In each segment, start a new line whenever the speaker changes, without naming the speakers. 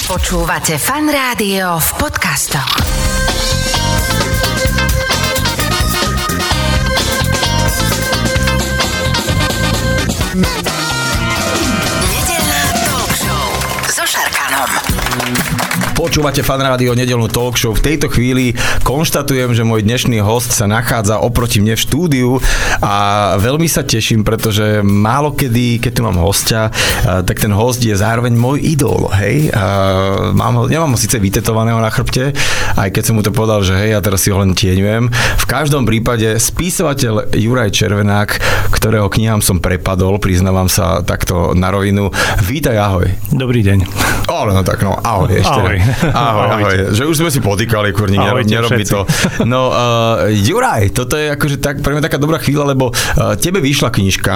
Počúvate Fan Rádio v podcastoch. Nedeľná talk show so Šarkanom.
Počúvate Fan Rádio, nedeľnú talk show. V tejto chvíli konštatujem, že môj dnešný host sa nachádza oproti mne v štúdiu a veľmi sa teším, pretože málo kedy, keď tu mám hostia, tak ten host je zároveň môj idol, hej. Nemám ho síce vytetovaného na chrbte, aj keď som mu to povedal, že hej, ja teraz si ho len tieňujem. V každom prípade spisovateľ Juraj Červenák, ktorého knihám som prepadol, priznávam sa takto na rovinu. Vítaj, ahoj.
Dobrý deň.
No tak, ahoj ešte. Ahoj. Že už sme si potýkali, kurník, nerobí to. No, Juraj, toto je akože pre mňa taká dobrá chvíľa, lebo tebe vyšla knižka,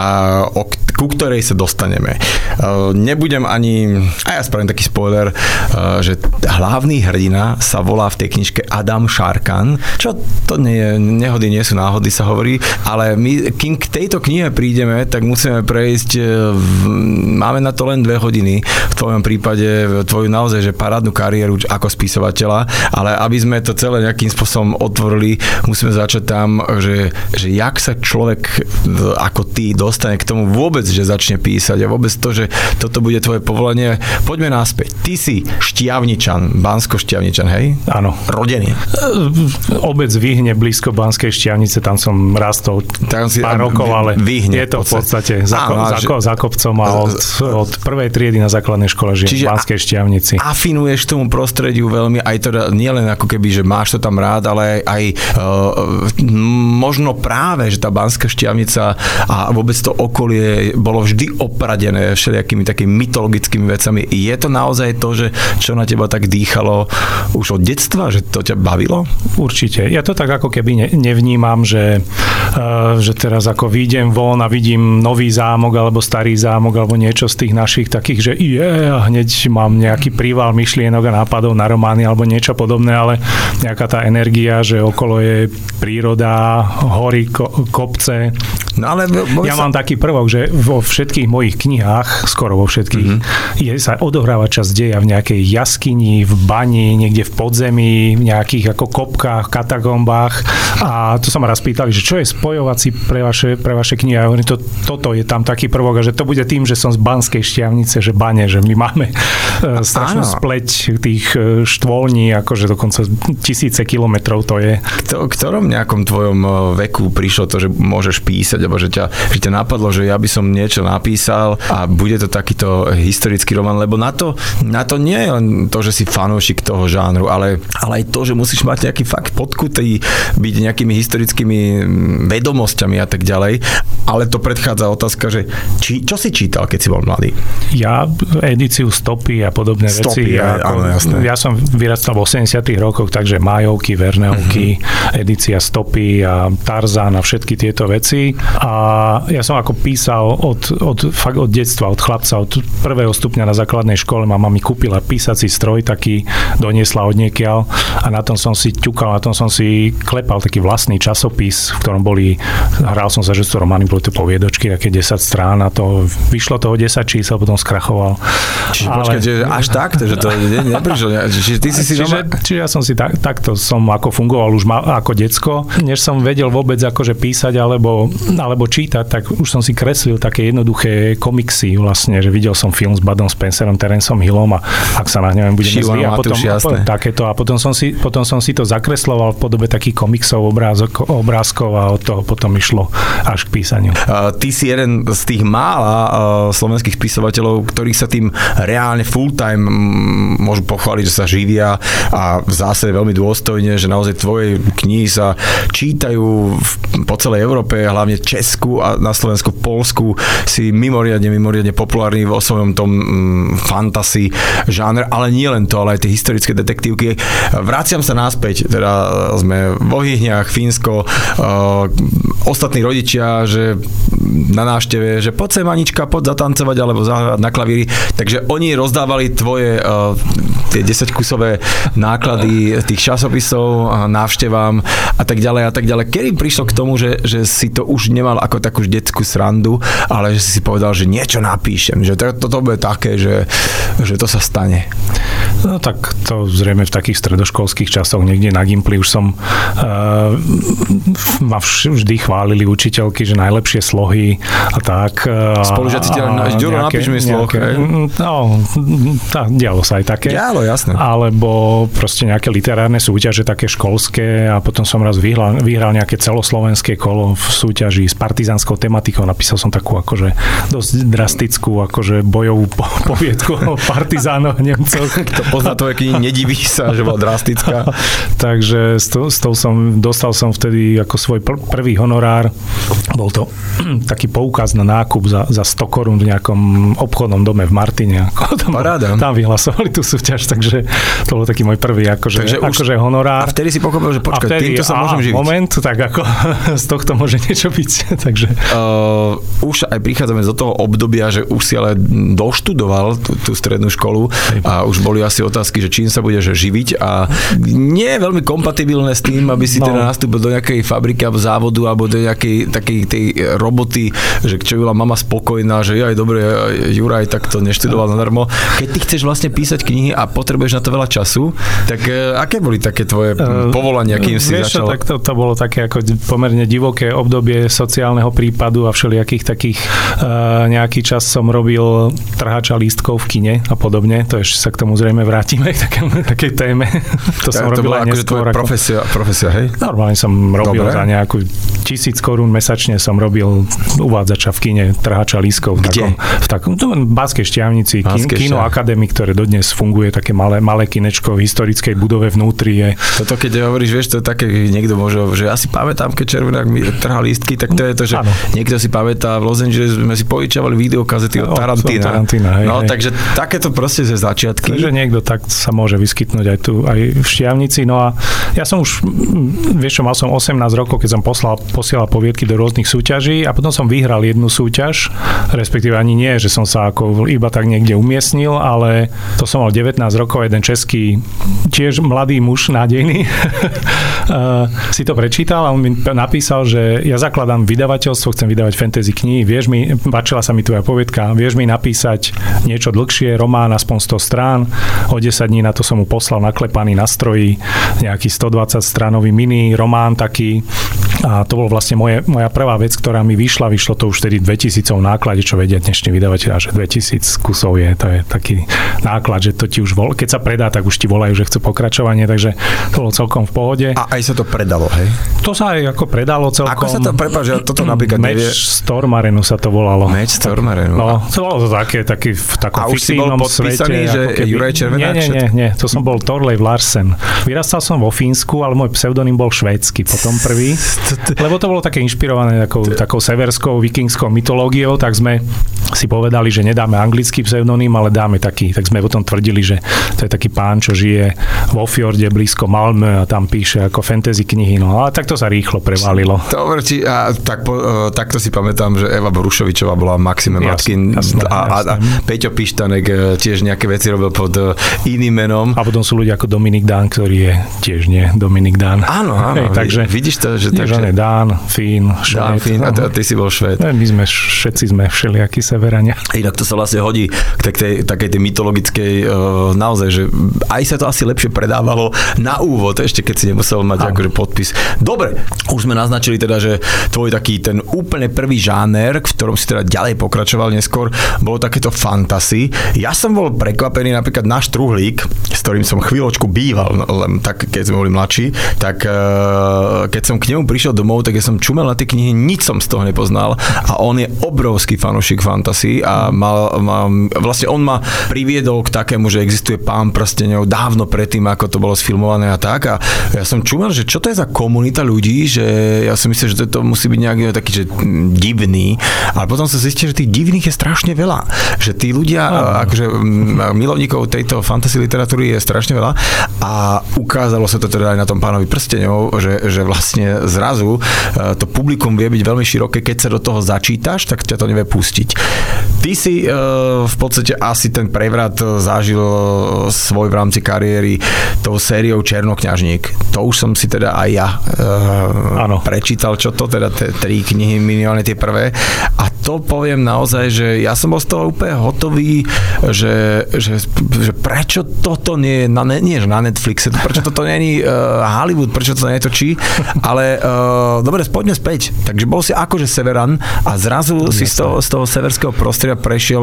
ku ktorej sa dostaneme. Nebudem ani, ja spravím taký spoiler, že hlavný hrdina sa volá v tej knižke Adam Šarkan, čo to nehody nie sú náhody, sa hovorí, ale my, kým k tejto knihe prídeme, tak musíme prejsť, máme na to len 2 hodiny, v tvojom prípade, tvoju naozaj, že parádnu kariéru ako spisovateľa, ale aby sme to celé nejakým spôsobom otvorili, musíme začať tam, že jak sa človek ako ty dostane k tomu vôbec, že začne písať a vôbec to, že toto bude tvoje povolanie. Poďme naspäť. Ty si Štiavničan, Bansko-Štiavničan, hej?
Áno.
Rodený.
Obec Vyhne, blízko Banskej Štiavnice, tam som rastol pár rokov, ale Vyhne, je to v podstate za kopcom a od prvej triedy na základnej škole žijem v Banskej Štiavnici.
Afinuješ tomu prostrediu veľmi, aj teda nielen ako keby, že máš to tam rád, ale aj možno práve, že tá Banská Štiavnica a vôbec to okolie bolo vždy opradené všelijakými takými mytologickými vecami. Je to naozaj to, že čo na teba tak dýchalo už od detstva, že to ťa bavilo?
Určite. Ja to tak ako keby nevnímam, že teraz ako vyjdem von a vidím nový zámok alebo starý zámok alebo niečo z tých našich takých, že hneď mám nejaký príval myšlienok a nápadov na romány alebo niečo podobné, ale nejaká tá energia, že okolo je príroda, hory, kopce.
No ale
ja mám taký prvok, že vo všetkých mojich knihách, skoro vo všetkých, sa odohráva časť deja v nejakej jaskyni, v bani, niekde v podzemí, v nejakých ako kopkách, katakombách. A to sa ma raz pýtali, že čo je spojovací pre vaše knihy. A hovorím, toto je tam taký prvok, a že to bude tým, že som z Banskej Štiavnice, že bane, že my máme strašnú spleť tých štvolní, akože dokonca tisíce kilometrov to je.
Ktorom nejakom tvojom veku prišlo to, že môžeš písať, alebo že ťa napadlo, že ja by som niečo napísal a bude to takýto historický román, lebo na to nie je len to, že si fanúšik toho žánru, ale aj to, že musíš mať nejaký fakt podkutý, byť nejakými historickými vedomosťami a tak ďalej. Ale to predchádza otázka, že čo si čítal, keď si bol mladý?
Ja edíciu Stopy a podobné veci.
Áno, jasné.
Ja som vyrastal v 80. rokoch, takže Májovky, Verneovky, edícia Stopy a Tarzan a všetky tieto veci. A ja som ako písal fakt od detstva, od chlapca, od prvého stupňa na základnej škole. Mama mi kúpila písací stroj, taký doniesla odniekiaľ a na tom som si ťukal, na tom som si klepal taký vlastný časopis, v ktorom hral som sa, že sú romány, boli to poviedočky, také 10 strán a to vyšlo toho 10 čísel, potom skrachoval.
Čiže počkaj, až takto, že to neprišlo. Čiže
ja som si takto som ako fungoval už ako decko, než som vedel vôbec akože písať alebo čítať, tak už som si kreslil také jednoduché komiksy vlastne, že videl som film s Budom Spencerom, Terenceom Hillom a ak sa nahnevam, budeme zlí a potom som si to zakresloval v podobe takých komiksov, obrázkov a od toho potom išlo až k písaniu.
Ty si jeden z tých mála slovenských spisovateľov, ktorí sa tým reálne full time môžu pochváliť, že sa živia a v zásade veľmi dôstojne, že naozaj tvoje knihy sa čítajú po celej Európe, hlavne Česku a na Slovensku, Poľsku si mimoriadne populárny vo svojom tom fantasy žánre, ale nie len to, ale aj tie historické detektívky. Vraciam sa naspäť, teda sme vo Hyhniach, Fínsko, ostatní rodičia, že na návšteve, že poď sem Anička, poď zatancovať alebo zahrať na klavíri, takže oni rozdávali tvoje tie 10-kusové náklady tých časopisov, návštevám a tak ďalej. Kedy prišlo k tomu, že si to už nemal ako takú detskú srandu, ale že si povedal, že niečo napíšem, že toto bude také, že to sa stane?
No tak to zrejme v takých stredoškolských časoch, niekde na Gimply už som ma vždy chválili učiteľky, že najlepšie slohy a tak.
Spolužiaci Ďuro, napíš mi sloh.
No, dialo sa aj také.
Dialo, jasné.
Alebo proste nejaké literárne súťaže, také školské a potom som raz vyhral nejaké celoslovenské kolo v súťaži s partizánskou tematikou. Napísal som takú akože dosť drastickú akože bojovú poviedku o partizánoch Nemcoch.
To pozná tvoje knihy, nediví sa, že bola drastická.
Takže dostal som vtedy ako svoj prvý honorár. Bol to taký poukaz na nákup za 100 korún v nejakom obchodnom dome v Martine.
Paráda.
Tam vyhlasovali tú súťaž, takže to bol taký môj prvý akože honorár.
A vtedy si pochopil, že počkaj, týmto sa môžem živiť.
Moment, tak ako z tohto môže niečo byť. Takže.
Už aj prichádzame z toho obdobia, že už si ale doštudoval tú strednú školu a už boli asi otázky, že čím sa budeš živiť a nie je veľmi kompatibilné s tým, aby si teda nastúpil do nejakej fabriky alebo závodu alebo do nejakej takej tej roboty, že čo bola mama spokojná, že aj dobre, Juraj takto neštudoval nadarmo. Keď ty chceš vlastne písať knihy a potrebuješ na to veľa času, tak aké boli také tvoje povolania, kým si začal?
Tak to bolo také ako pomerne divoké obdobie sociálneho prípadu a všelijakých takých nejaký čas som robil trhača lístkov v kine a podobne. To ešte sa k tomu zrejme vrátime, k takej téme. To som robil aj neskôr.
To bola profesia, hej?
Normálne som robil za nejakú 1000 korún mesačne som robil uvádzača v kine, trhača lístkov v takom Banskej Štiavnici, Kino Akadémie, ktoré dodnes funguje, také malé kinečko v historickej budove vnútri je.
Toto keď hovoríš, vieš, to je také, niekto môže, že asi pamätám, keď Červenák mi trhal lístky, tak to je to, že niekto si pamätá, v Los Angeles sme si požičavali videokazety od Tarantina.
Hej.
Takže takéto proste ze začiatky.
Takže niekto tak sa môže vyskytnúť aj tu, aj v Štiavnici. No a ja som už, vieš čo, mal som 18 rokov, keď som posielal poviedky do rôznych súťaží a potom som vyhral jednu súťaž, respektíve ani nie, že som sa ako iba tak niekde umiestnil, ale to som mal 19 rokov, jeden český, tiež mladý muž, nádejný, si to prečítal a on mi napísal, že ja zakladám vydavateľstvo, chcem vydávať fantasy knihy, páčila sa mi tvoja poviedka, vieš mi napísať niečo dlhšie, román, aspoň 100 strán, o 10 dní na to som mu poslal naklepaný na stroji, nejaký 120 stránový mini román taký a to bol vlastne moja prvá vec, ktorá mi vyšlo to už tedy 2000 náklade, čo vedia dnešní vydavateľa, že 2000 kusov to je taký náklad, že to ti už keď sa predá, tak už ti volajú, že chcú pokračovanie, takže to bolo celkom v pohode.
A aj sa to predalo, hej?
To sa aj ako predalo celkom.
Ako sa to prepáč, že toto napríklad nevie?
Meč Stormarenu sa to volalo.
Meč Stormarenu.
No, to bolo to taký v takom fikcívnom svete.
A už si bol podpísaný, že Juraj Červenák?
Nie, to som bol Thorleif Larsen. Vyrastal som vo Fínsku, ale môj pseudonym bol švédsky potom prvý. Lebo to bolo také inšpirované takou severskou vikingskou mytológiou, tak sme si povedali, že nedáme anglický pseudonym, ale dáme taký. Tak sme potom tvrdili, že to je taký pán, čo žije vo fjorde blízko Malmö a tam píše ako fantasy knihy. No ale takto sa rýchlo prevalilo.
Dobre, takto si pamätám, že Eva Borušovičová bola Maxime Matkin a Peťo Pištanek tiež nejaké veci robil pod iným menom.
A potom sú ľudia ako Dominik Dán, ktorý je tiež nie Dominik Dán.
Áno,
takže
vidíš to, že
takže Dán, Fín, Švéd.
A ty si bol Švéd.
My všetci sme všelijakí severania.
Inak to sa vlastne hodí k takej tej mytologickej naozaj, že aj sa to asi lepšie predávalo na úvod, ešte keď si nemusel mať akože podpis. Dobre, už sme naznačili teda, že tvoj taký ten úplne prvý žáner, v ktorom si teda ďalej pokračoval neskôr, bolo takéto fantasy. Ja som bol prekvapený, napríklad náš Truhlík, s ktorým som chvíľočku býval, tak keď sme boli mladší, tak keď som k nemu prišiel domov, tak ja som čumel na tie knihy, nič som z toho nepoznal a on je obrovský fanúšik fantasy a vlastne on ma priviedol k takému, že existuje Pán prsteňov dávno predtým, ako to bolo sfilmované a tak a ja som čumel, že čo to je za komunita ľudí, že ja som myslel, že to musí byť nejaký taký, že divný, ale potom som zistil, že tých divných je strašne veľa, že tí ľudia, akože milovníkov tejto fantasy literatúry je strašne veľa a ukázalo sa to teda aj na tom Pánovi prsteňov, že vlastne zrazu to publikum vie byť veľmi široké, keď sa do toho začítaš, tak ťa to nevie pustiť. Ty si v podstate asi ten prevrat zažil svoj v rámci kariéry tou sériou Černokňažník. To už som si teda aj ja prečítal, čo to teda, 3 knihy, minimálne tie prvé. A to poviem naozaj, že ja som bol z toho úplne hotový, že prečo toto nie je na Netflixe, prečo toto nie je Hollywood, prečo to netočí, ale dobre, poďme späť. Takže bol si akože severan a zrazu si z toho severského prostredia prešiel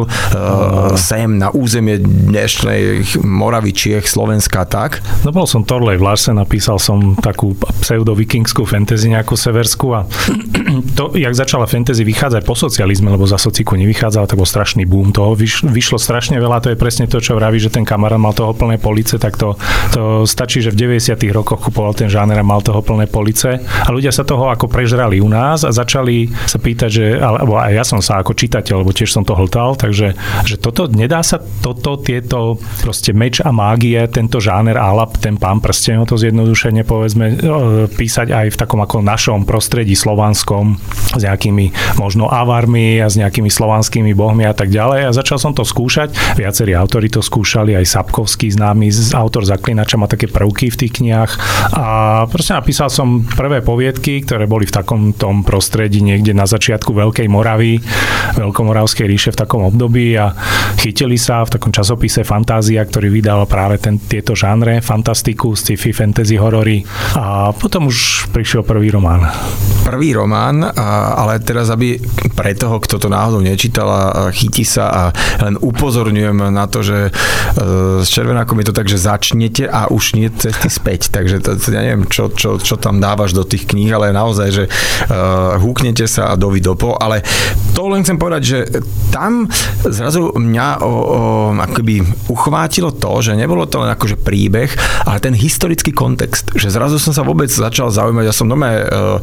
sem na územie dnešnej Moravy, Čiech, Slovenska, tak?
No bol som Thorleif Larsen, napísal som takú pseudo-vikingskú fantasy nejakú severskú a to, jak začala fantasy vychádzať po socializme, lebo za sociku nevychádzala, tak bol strašný boom toho. Vyšlo strašne veľa, to je presne to, čo vraví, že ten kamarát mal toho plné police, tak to stačí, že v 90. rokoch kupoval ten žáner a mal toho plné police. A ľudia sa toho ako prežrali u nás a začali sa pýtať, že, alebo aj ja som sa ako čitateľ, lebo tiež som to hltal, takže že toto, nedá sa tieto proste meč a mágie, tento žáner Alap, ten Pán prstenov, to zjednodušene povedzme, písať aj v takom ako našom prostredí slovanskom s nejakými možno avarmi a s nejakými slovanskými bohmi a tak ďalej. A začal som to skúšať. Viacerí autori to skúšali, aj Sapkovský známy autor Zaklinača má také prvky v tých knihách. A proste napísal som prvé poviedky, ktoré boli v takom tom prostredí niekde na začiatku Veľkej Moravy, Veľkomoravskej ríše v takom období a chytili sa v takom časopise Fantázia, ktorý vydal práve tieto žánre, fantastiku, sci-fi, fantasy, horory. A potom už prišiel prvý román.
Prvý román, ale teraz, aby pre toho, kto to náhodou nečítal a chytí sa a len upozorňujem na to, že s Červenákom je to tak, že začnete a už nie cesty späť. Takže ja neviem, čo tam dávaš do tých kníh, ale naozaj, že húknete sa a dovidopo, ale to len chcem povedať, že tam zrazu mňa akoby uchvátilo to, že nebolo to len akože príbeh, ale ten historický kontext, že zrazu som sa vôbec začal zaujímať, ja som doma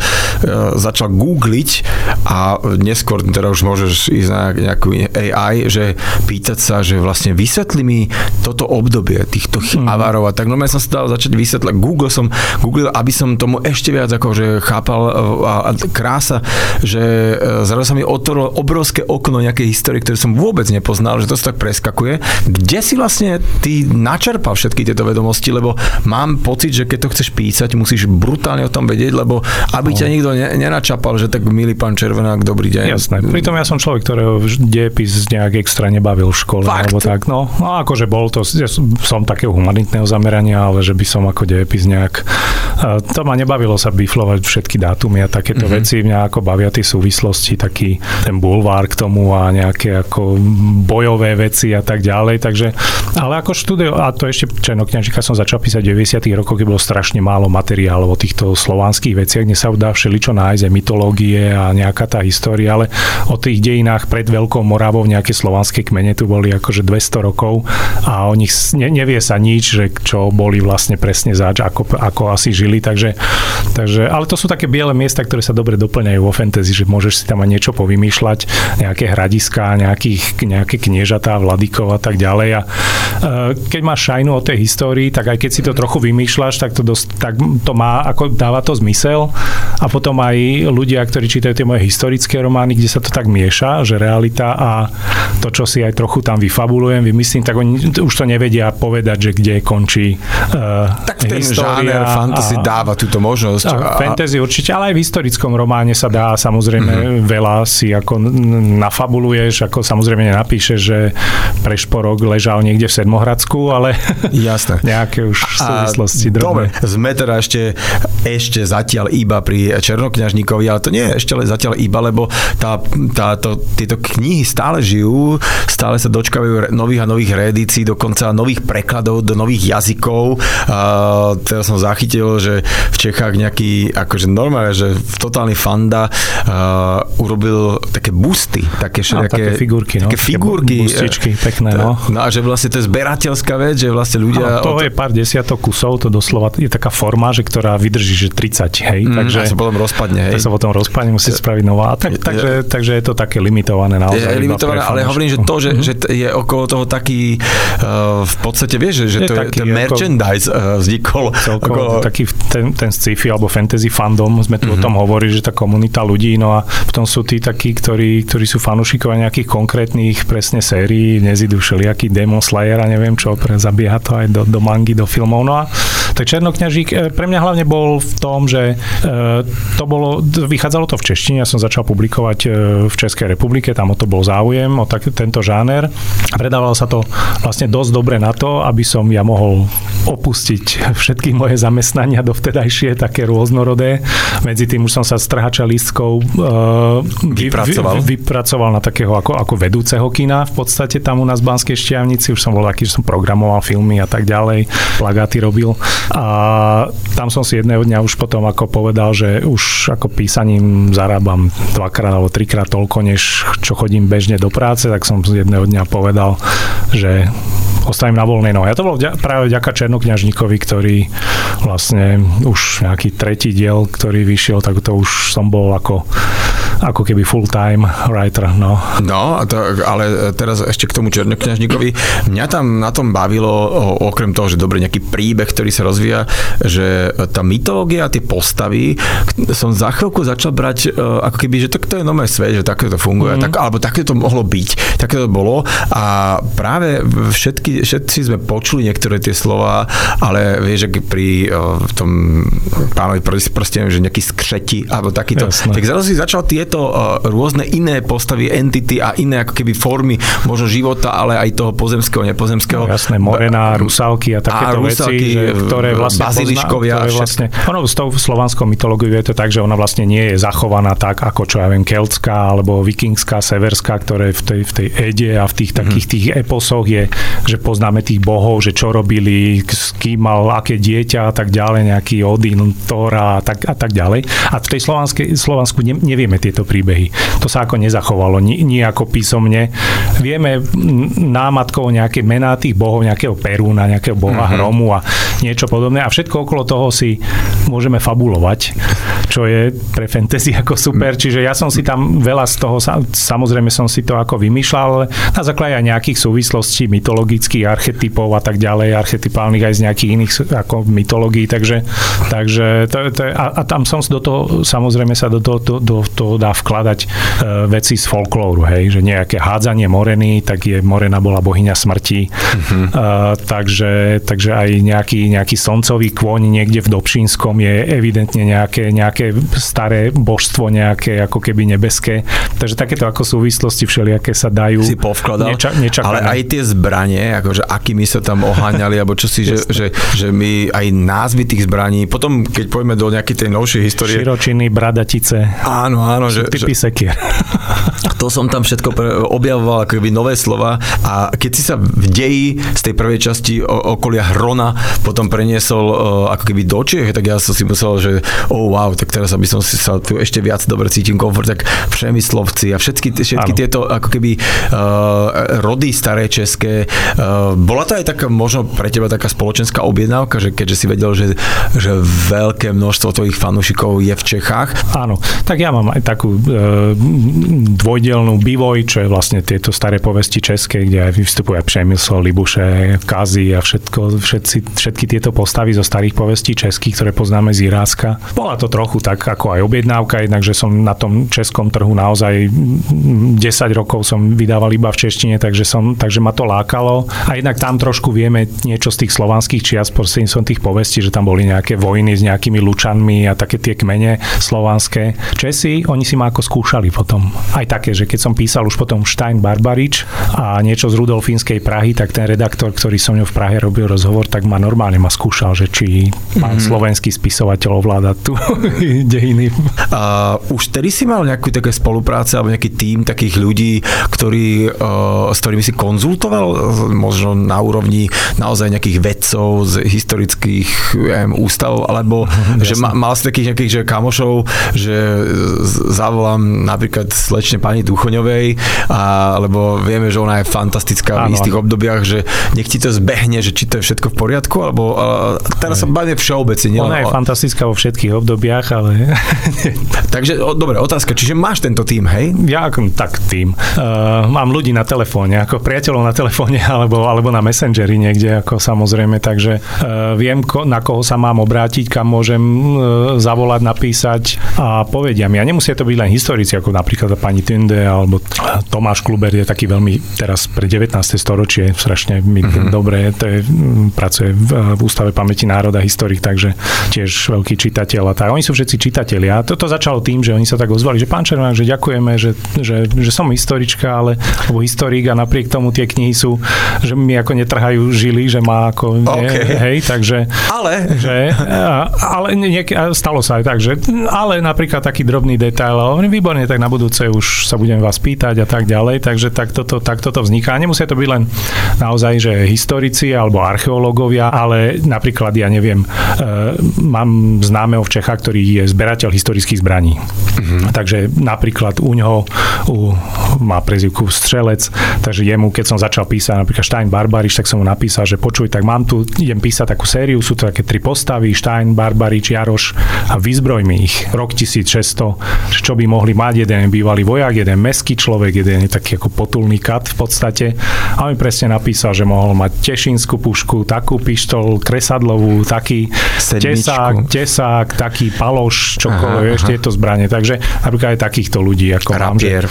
začal googliť a neskôr teda už môžeš ísť na nejakú AI, že pýtať sa, že vlastne vysvetli mi toto obdobie týchto avárov a tak. No ja som sa dal začať vysvetľať. Googlil, aby som tomu ešte viac akože chápal a krása, že zrazu sa mi otvorilo obrovské okno nejakej histórie, ktoré som vôbec nepoznal, že to sa tak preskakuje. Kde si vlastne ty načerpal všetky tieto vedomosti, lebo mám pocit, že keď to chceš písať, musíš brutálne o tom vedieť, lebo aby ťa nikto nenačapal, že tak milý pán Červenák, dobrý deň.
Jasné. Pritom ja som človek, ktorého dejepis nejak extra nebavil v škole.
Fakt?
Alebo tak. No akože bol to, ja som takého humanitného zamerania, ale že by som ako dejepis nejak to ma nebavilo sa biflovať všetky dátumy a takéto veci. Mňa ako bavia tie súvislosti, taký ten bulvár k tomu a nejaké ako bojové veci a tak ďalej. Takže, ale ako štúdio, a to ešte Černokňažika som začal písať v 90. rokoch, keď bolo strašne málo materiálov o týchto slovanských veciach, kde sa dá všeličo nájsť, aj mytológie a nejaká tá história, ale o tých dejinách pred Veľkou Moravou nejaké slovanské kmene tu boli akože 200 rokov a o nich nevie sa nič, že čo boli vlastne presne zač, ako asi žili, takže, ale to sú také biele miesta, ktoré sa dobre doplňajú vo fantasy, že môžeš si tam aj niečo povymýšľať, nejaké hradiska, nejaké kniežatá, vladykov a tak ďalej. A keď máš šajnu o tej histórii, tak aj keď si to trochu vymýšľaš, tak to má, ako dáva to zmysel. A potom aj ľudia, ktorí čítajú tie moje historické romány, kde sa to tak mieša, že realita a to, čo si aj trochu tam vyfabulujem, vymyslím, tak oni už to nevedia povedať, že kde končí
tak ten žáner fantasy dáva túto možnosť.
Fantasy určite, ale aj v historickom románe sa dá samozrejme veľa si ako nafabuluješ, ako samozrejme nenapíšeš, že Prešporok ležal niekde v Sedmohradsku, ale
jasné.
Nejaké už súvislosti drobné.
Dobre, sme teda ešte zatiaľ iba pri Černokňažníkovi, ale to nie je ešte zatiaľ iba, lebo tieto knihy stále žijú, stále sa dočkávajú nových a nových reedícií, dokonca nových prekladov do nových jazykov. Teraz som zachytil, že v Čechách nejaký, akože normálne, že totálny fanda urobil také busty, také
figurky,
také figurky.
Bustičky, pekné, no.
No a že vlastne to je zberateľská vec, že vlastne ľudia...
To je pár desiatok kusov, to doslova je taká forma, že ktorá vydrží, že 30, hej. Takže
sa potom rozpadne, hej.
To sa potom rozpadne, musí spraviť nová. Takže je to také limitované naozaj.
Je limitované, ale hovorím, že to, že je okolo toho taký v podstate, vieš, že to je ten merchandise vznikol.
Celkovo taký ten sci-fi alebo fantasy fandom, sme tu o tom hovorili, že tá komunita ľudí, no a potom sú tí takí, ktorí sú fanúšikovia nejakých konkrétnych presne sérií, nezidú všelijaký Demon Slayer a neviem čo, zabieha to aj do mangy, do filmov, no a Tak Černokňažík pre mňa hlavne bol v tom, že vychádzalo to v češtine, ja som začal publikovať v Českej republike, tam o to bol záujem, o tento žáner. Predávalo sa to vlastne dosť dobre na to, aby som ja mohol opustiť všetky moje zamestnania dovtedajšie, také rôznorodé. Medzi tým už som sa s trhačalistkou vypracoval na takého ako vedúceho kina v podstate tam u nás v Banskej Štiavnici. Už som bol taký, že som programoval filmy a tak ďalej, plagáty robil. A tam som si jedného dňa už potom ako povedal, že už ako písaním zarábam 2-krát alebo 3-krát toľko, než čo chodím bežne do práce, tak som jedného dňa povedal, že ostanem na voľnej nohe. A to bolo práve vďaka Černokňažníkovi, ktorý vlastne už nejaký 3. diel, ktorý vyšiel, tak to už som bol ako keby full-time writer, no.
No, ale teraz ešte k tomu Černokňažníkovi. Mňa tam na tom bavilo, okrem toho, že dobre nejaký príbeh, ktorý sa rozvíja, že tá mytológia, tie postavy, som za chvíľku začal brať ako keby, že to je nové svet, že takto to funguje, alebo takto to mohlo byť, takto to bolo a práve všetci sme počuli niektoré tie slova, ale vieš, že pri tom pánovi prstiem, že nejaký skřeti, alebo takýto. Jasné. Tak zrazu si začal tieto rôzne iné postavy, entity a iné ako keby formy možno života, ale aj toho pozemského, nepozemského.
No, jasné, morená, rusálky a takéto veci, ktoré vlastne
baziliškovia.
Ono s tou slovanskou mytológiou je to tak, že ona vlastne nie je zachovaná tak, ako čo ja viem, keltská alebo vikingská, severská, ktoré v tej Ede a v tých takých tých eposoch je, že poznáme tých bohov, že čo robili, s kým mal aké dieťa a tak ďalej, nejaký Odin, Thor a tak ďalej. A v tej Slovansku nevieme tieto príbehy. To sa ako nezachovalo, nie ako písomne. Vieme námatkou nejaké mená tých bohov, nejakého Perúna, nejakého boha hromu a niečo podobné. A všetko okolo toho si môžeme fabulovať, čo je pre fantasy ako super. Čiže ja som si tam veľa z toho, samozrejme som si to ako vymýšľal, ale na základe aj nejakých súvislostí mytologických archetypov a tak ďalej, archetypálnych aj z nejakých iných ako mytológií, takže to je, a tam som do toho, samozrejme sa do toho dá vkladať veci z folklóru, hej, že nejaké hádzanie moreny, tak morena bola bohyňa smrti, takže aj nejaký slncový kôň niekde v Dobšínskom je evidentne nejaké staré božstvo, nejaké ako keby nebeské, takže takéto ako súvislosti všelijaké sa dajú
si povkladal, ale aj tie zbranie, akože akými sa tam oháňali, alebo čo si, že my aj názvy tých zbraní, potom keď pôjdeme do nejakej tej novšej histórie.
Širočiny, bradatice.
Áno,
typy sekier.
To som tam všetko objavoval, ako keby nové slova a keď si sa v deji z tej prvej časti okolia Hrona potom preniesol ako keby do Čiech, tak ja som si myslel, že wow, tak teraz aby som si sa tu ešte viac dobre cítim komfort, tak Přemyslovci a všetky tieto ako keby rody staré české. Bola to aj taká možno pre teba taká spoločenská objednávka, že keďže si vedel, že veľké množstvo tvojich fanúšikov je v Čechách?
Áno, tak ja mám aj takú dvojdielnú Bivoj, čo je vlastne tieto staré povesti české, kde aj vystupuje Přemysl, Libuše, Kazy a všetky tieto postavy zo starých povestí českých, ktoré poznáme z Jiráska. Bola to trochu tak ako aj objednávka, jednak, že som na tom českom trhu naozaj 10 rokov som vydával iba v češtine, takže ma to lákalo. A jednak tam trošku vieme niečo z tých slovanských čias, prostredníctvom tých povestí, že tam boli nejaké vojny s nejakými lučanmi a také tie kmene slovanské. Česi, oni si ma ako skúšali potom. Aj také, že keď som písal už potom Stein Barbarič a niečo z Rudolfínskej Prahy, tak ten redaktor, ktorý so mňou v Prahe robil rozhovor, tak ma normálne skúšal, že či pán slovenský spisovateľ ovláda tu dejiny.
A už tedy si mal nejakú také spolupráce alebo nejaký tím takých ľudí, s ktorými si konzultoval možno na úrovni naozaj nejakých vedcov z historických ústavov, alebo že mal si takých nejakých že kamošov, že zavolám napríklad slečne pani Duchoňovej, alebo vieme, že ona je fantastická v istých obdobiach, že nech ti to zbehne, že či to je všetko v poriadku, alebo teraz sa bavíme všeobecne.
Ona je fantastická vo všetkých obdobiach, ale...
Takže, dobre, otázka, čiže máš tento tím, hej?
Ja tak tím. Mám ľudí na telefóne, ako priateľov na telefóne, alebo na Messengeri niekde, ako samozrejme, takže viem, na koho sa mám obrátiť, kam môžem zavolať, napísať a povedia mi. A nemusia to byť byť len historici, ako napríklad pani Tünde alebo Tomáš Kluber je taký veľmi teraz pre 19. storočie strašne dobre, pracuje v Ústave pamäti národa, historik, takže tiež veľký čitateľ a tak. Oni sú všetci čitatelia. Toto začalo tým, že oni sa tak ozvali, že pán Červenák, že ďakujeme, že som historička, alebo historik a napriek tomu tie knihy sú, že mi ako netrhajú žily, že má ako hej, takže ale stalo sa aj tak, že ale napríklad taký drobný detail, ale výborne, tak na budúce už sa budem vás pýtať a tak ďalej, takže tak toto vzniká. Nemusia to byť len naozaj, že historici alebo archeológovia, ale napríklad, ja neviem, mám známeho v Čechách, ktorý je zberateľ historických zbraní. Takže napríklad u ňoho má prezývku Strelec, takže jemu, keď som začal písať napríklad Stein Barbarič, tak som mu napísal, že počuj, tak idem písať takú sériu, sú to také 3 postavy, Stein, Barbarič, Jaroš a vyzbroj mi ich. Rok 1600, čo by mohli mať, jeden bývalý vojak, jeden mestský človek, jeden je taký ako potulný kat v podstate. A mi presne napísal, že mohol mať tešínsku pušku, takú pištol, kresadlovú, taký tesák, taký paloš, čokoľvek, ešte je to zbranie. Takže napríklad aj takýchto ľudí, ako mám, že,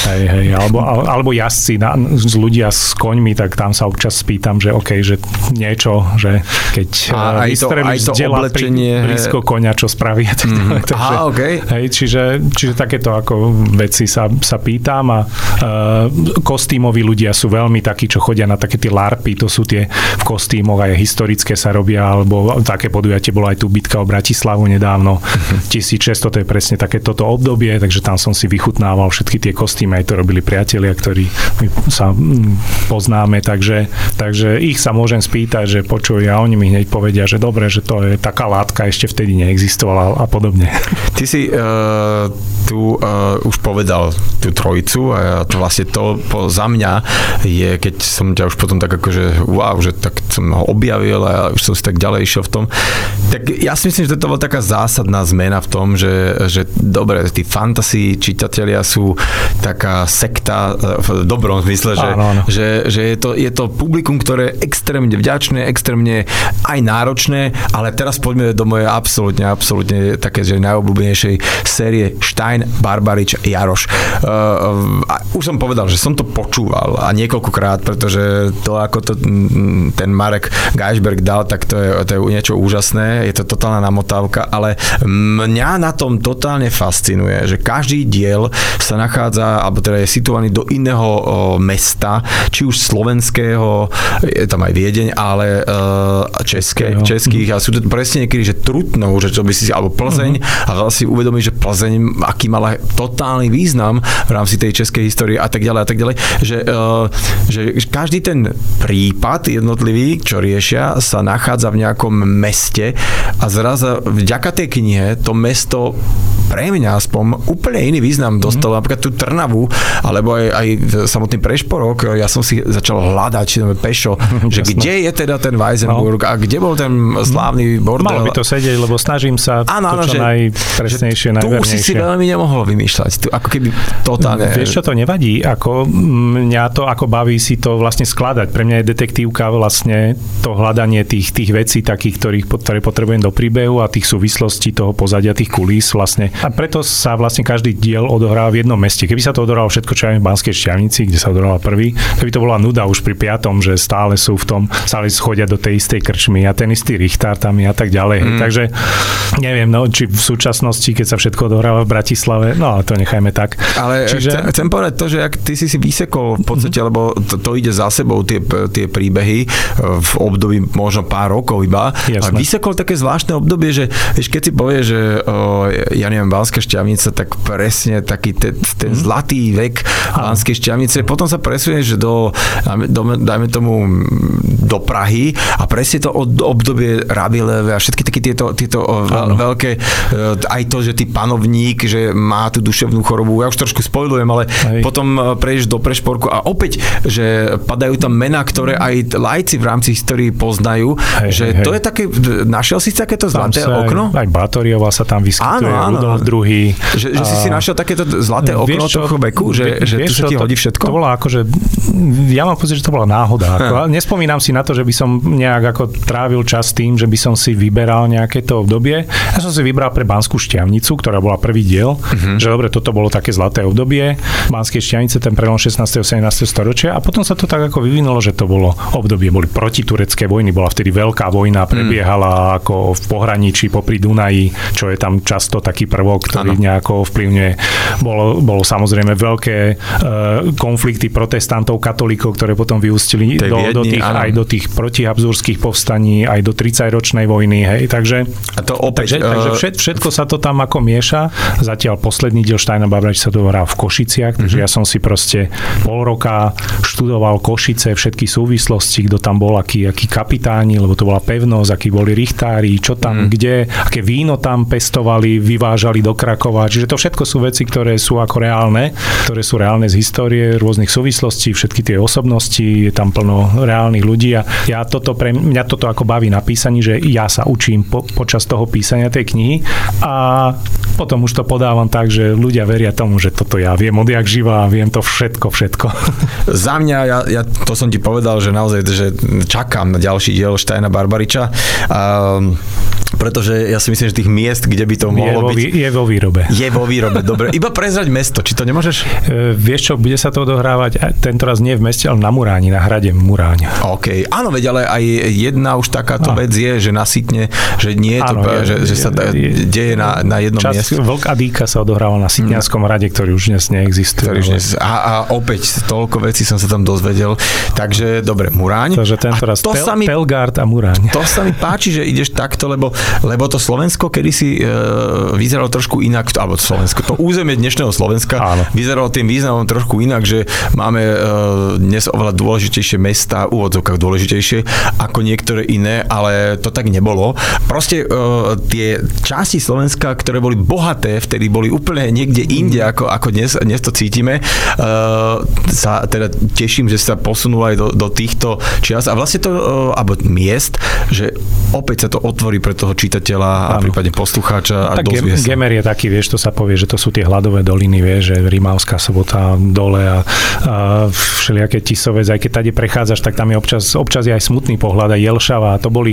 alebo jazdci, ľudia s koňmi, tak tam sa občas spýtam, že OK, že niečo, že keď vystrelíš z diela blízko koňa, čo spraví. Takže, hej, čiže takéto ako veci sa pýtam a kostýmoví ľudia sú veľmi takí, čo chodia na také tie larpy, to sú tie v kostýmoch aj historické sa robia, alebo také podujatie bolo aj tu bitka o Bratislavu nedávno. 1600, to je presne také toto obdobie, takže tam som si vychutnával všetky tie kostýmy, aj to robili priatelia, ktorí sa poznáme, takže ich sa môžem spýtať, že počuj, a oni mi hneď povedia, že dobre, že to je taká látka, ešte vtedy neexistovala a podobne.
Ty si tu už povedal tú trojicu a to vlastne to za mňa je, keď som ťa už potom tak akože wow, že tak som ho objavil a už som si tak ďalej išiel v tom, tak ja si myslím, že to bola taká zásadná zmena v tom, že dobre, tí fantasy čitatelia sú taká sekta v dobrom zmysle, že je to publikum, ktoré je extrémne vďačné, extrémne aj náročné, ale teraz poďme do mojej absolútne také, že najobľúbenejšej série Stein, Barbarič, Jaroš. Už som povedal, že som to počúval a niekoľkokrát, pretože to, ako to ten Marek Geisberg dal, tak to je niečo úžasné, je to totálna namotávka, ale mňa na tom totálne fascinuje, že každý diel sa nachádza, alebo teda je situovaný do iného mesta, či už slovenského, je tam aj Viedeň, ale českých, a sú to presne niekedy, že Trutnov, že čo by si, alebo Plzeň, a si uvedomí, že Plzeň, aký mala totálny význam v rámci tej českej histórie a tak ďalej, že každý ten prípad jednotlivý, čo riešia, sa nachádza v nejakom meste a zrazu vďaka tej knihe to mesto pre mňa aspoň úplne iný význam dostalo, napríklad tú Trnavu, alebo aj samotný Prešporok, ja som si začal hľadať pešo, že kde je teda ten Weissenburg a kde bol ten slávny bordel.
Malo by to sedieť, lebo snažím sa čo najpresnejšie, najvernejšie.
Tu už si veľmi nemohol vymýšľať, ako keby totálne.
Vieš, čo to nevadí, ako mňa to ako baví si to vlastne skladať. Pre mňa je detektívka vlastne to hľadanie tých vecí takých, ktoré potrebujem do príbehu a tých súvislostí toho pozadia, tých kulís vlastne. A preto sa vlastne každý diel odohráva v jednom meste. Keby sa to odohralo všetko, čo je v Banskej Štiavnici, kde sa odohral prvý, keby to bola nuda už pri 5., že stále sú v tom, stále chodia do tej istej krčmy a ten istý Richtár tam je a tak ďalej. Takže neviem, či v súčasnosti, keď sa všetko odohráva v Bratislave, ale to nechajme tak.
Ale chcem povedať to, že ak ty si vysekol v podstate, lebo to ide za sebou tie príbehy v období možno pár rokov iba. A vysekol také zvláštne obdobie, že keď si povie, že ja neviem, Banská Štiavnica, tak presne taký ten zlatý vek Banskej Štiavnice. Potom sa presunieš dajme tomu do Prahy a presne to obdobie Rabileve a všetky také tieto veľké, aj to, že ty panovník, že má tú duševnú chorobu. Ja už trošku spoilujem, ale potom prejdeš do Prešporku a opäť, že padajú tam mená, ktoré aj laici v rámci histórii poznajú, že to je také, našiel si takéto zlaté okno?
Aj Bátoriová sa tam vyskytuje, Rudolf druhý.
Že si našiel takéto zlaté okno toho veku, že tu sa ti hodí všetko?
To bola akože, ja mám pocit, že to bola náhoda. Nespomínam si na to, že by som nejak ako trávil čas tým, že by som si vyberal nejaké to obdobie. Ja som si vybral pre Banskú Štiavnicu, ktorá bola prvý diel, že dobre, toto bolo také zlaté obdobie. Banskej Štiavnice, ten prelom 16. a 17. storočia a potom sa to tak ako vyvinulo, že to bolo obdobie, boli protiturecké vojny, bola vtedy veľká vojna, prebiehala ako v pohraničí popri Dunaji, čo je tam často taký prvok, ktorý nejako ovplyvňuje. Bolo samozrejme veľké konflikty protestantov, katolíkov, ktoré potom vyústili aj do tých protihabsburských povstaní, aj do 30-ročnej vojny, hej, takže všetko sa to tam ako mieša. Zatiaľ posledný diel Steina Barbarič sa to hrá v Košiciach, takže ja som si proste pol roka študoval Košice, všetky súvislosti, kto tam bol, akí kapitáni, lebo to bola pevnosť, akí boli richtári, čo tam, kde, aké víno tam pestovali, vyvážali do Krakova. Čiže to všetko sú veci, ktoré sú ako reálne, ktoré sú reálne z histórie, rôznych súvislostí, všetky tie osobnosti, je tam plno reálnych ľudí a mňa toto ako baví na písaní, že ja sa učím počas toho písania tej knihy a potom už to podávam tak, že ľudia veria tomu, že toto ja viem odjak živa a viem to všetko.
Za mňa, ja to som ti povedal, že naozaj, že čakám na ďalší diel Steina Barbariča. Pretože ja si myslím, že tých miest, kde by to mohlo byť...
Je vo výrobe.
Je vo výrobe, dobre. Iba prezrať mesto, či to nemôžeš?
Vieš čo, bude sa to odohrávať tentoraz nie v meste, ale na Muráni, na hrade Muráň.
OK. Áno, veď, ale aj jedna už takáto vec je, že nasytne, že nie je to, že sa deje na jednom mieste.
Vlk a dýka sa odohrával na Sitnianskom hrade, ktorý už dnes neexistuje.
A opäť toľko vecí som sa tam dozvedel. Takže, dobre, Muráň.
Takže tentoraz Pelgard a Muráň.
To sa mi páči, že ideš takto, lebo to Slovensko kedysi vyzeralo trošku inak, alebo Slovensko, to územie dnešného Slovenska vyzeralo tým významom trošku inak, že máme dnes oveľa dôležitejšie mestá, v úvodzovkách dôležitejšie ako niektoré iné, ale to tak nebolo. Proste tie časti Slovenska, ktoré boli bohaté, vtedy boli úplne niekde inde, ako dnes to cítime, sa teda teším, že sa posunú aj do týchto čias a vlastne to, alebo miest, že opäť sa to otvorí pre toho čitateľa a prípadne poslucháča a dozvie sa.
Gemer je taký, vieš, to sa povie, že to sú tie hladové doliny, vieš, že Rimavská Sobota dole a všelijaké Tisovec, aj keď tady prechádzaš, tak tam je občas je aj smutný pohľad, aj Jelšava, to boli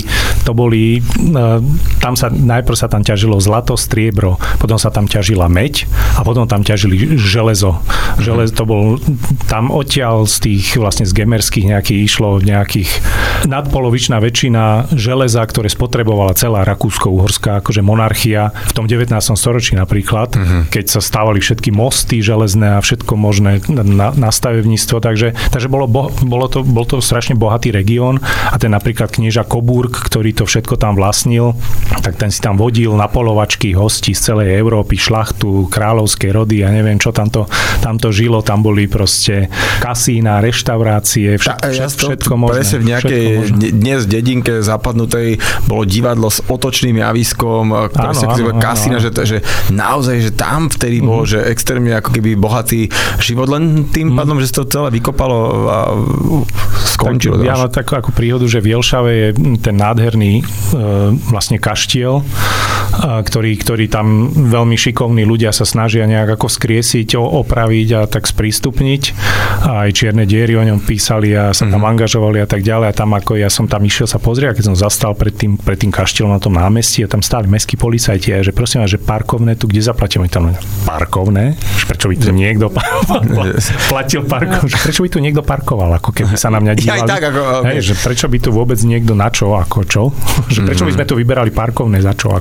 tam sa, najprv sa tam ťažilo zlato, striebro, potom sa tam ťažila meď a potom tam ťažili železo. To bol tam odtiaľ z tých vlastne z gemerských nejakých išlo nejakých nadpolovičná väčšina železa, ktoré spotrebovala celá Rakúsko-Uhorská akože monarchia v tom 19. storočí napríklad, keď sa stávali všetky mosty železné a všetko možné na stavebníctvo, takže bol to strašne bohatý región a ten napríklad knieža Coburg, ktorý to všetko tam vlastnil, tak ten si tam vodil na polovačky hostí z celej Európy, šlachtu, kráľovské rody a neviem čo tamto žilo, tam boli proste kasína, reštaurácie, všetko možné.
Presne v nejakej dnes dedinke zapadnutej bolo divadlo s otočným javiskom, ktoré sa kasína, že naozaj, že tam vtedy bolo, že extrémne ako keby bohatý život, len tým pádom, že to celé vykopalo a skončilo.
Ja mám takú ako príhodu, že v Jelšave je ten nádherný vlastne kaštiel, ktorý tam veľmi šikovní ľudia sa snažia nejak ako skriesiť, opraviť a tak sprístupniť. A aj čierne diery o ňom písali a sa tam angažovali a tak ďalej. A tam ako ja som tam išiel sa pozrieť, keď som zastal pred tým kaštielom na tom námestí a tam stáli mestskí policajti a že prosím vás, že parkovné tu kde zaplatia? Oni tam parkovné? Prečo by tu niekto platil parkovné? Prečo by tu niekto parkoval? Ako keby sa na mňa dívali. Hej, že prečo by tu vôbec niekto na čo? Ako čo? Že prečo by sme tu vyberali parkovné za čo? Ako?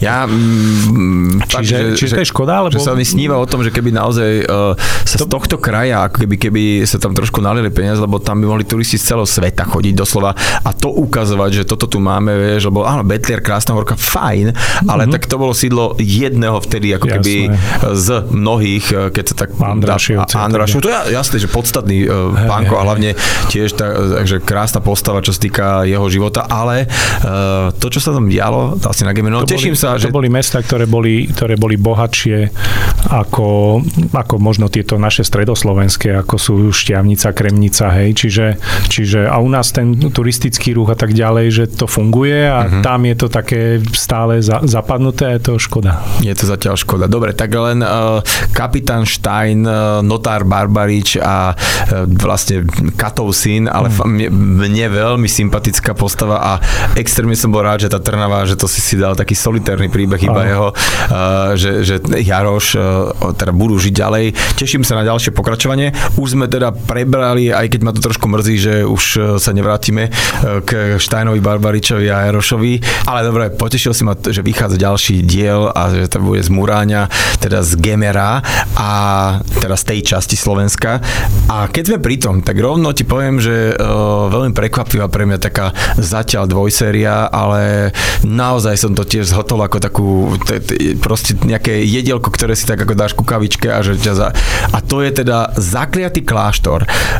Čiže to je škoda, lebo...
Že sa mi sníva o tom, že keby naozaj sa z tohto kraja, ako keby sa tam trošku nalili peniaze, lebo tam by mohli turisti z celého sveta chodiť doslova a to ukazovať, že toto tu máme, vieš, lebo áno, Betlier, Krásna Horka, fajn, ale tak to bolo sídlo jedného vtedy, ako keby z mnohých, keď sa tak... Andrášov, to je jasné, že podstatný pánko a hlavne tiež takže krásna postava, čo sa týka jeho života, ale to, čo sa tam dialo, vlastne na Gemeno, teším sa, že...
To boli mesta, ktoré boli bohatšie ako možno tieto naše stredoslovenské, ako sú Štiavnica, Kremnica, hej, čiže a u nás ten turistický ruch a tak ďalej, že to funguje a tam je to také je stále zapadnuté a je to škoda.
Je to zatiaľ škoda. Dobre, tak len kapitán Stein, notár Barbarič a vlastne Katov syn, ale mne veľmi sympatická postava a extrémne som bol rád, že tá Trnava, že to si dal taký solitárny príbeh iba jeho, že Jaroš teda budú žiť ďalej. Teším sa na ďalšie pokračovanie. Už sme teda prebrali, aj keď ma to trošku mrzí, že už sa nevrátime k Steinovi, Barbaričovi a Jarošovi, ale dobre, potešil si ma, že vychádza ďalší diel a že to bude z Muráňa, teda z Gemera a teda z tej časti Slovenska. A keď sme pri tom, tak rovno ti poviem, že veľmi prekvapivá pre mňa taká zatiaľ dvojséria, ale naozaj som to tiež zhotol ako takú proste nejaké jedielko, ktoré si tak ako dáš ku kavičke a že a to je teda Zakliatý kláštor.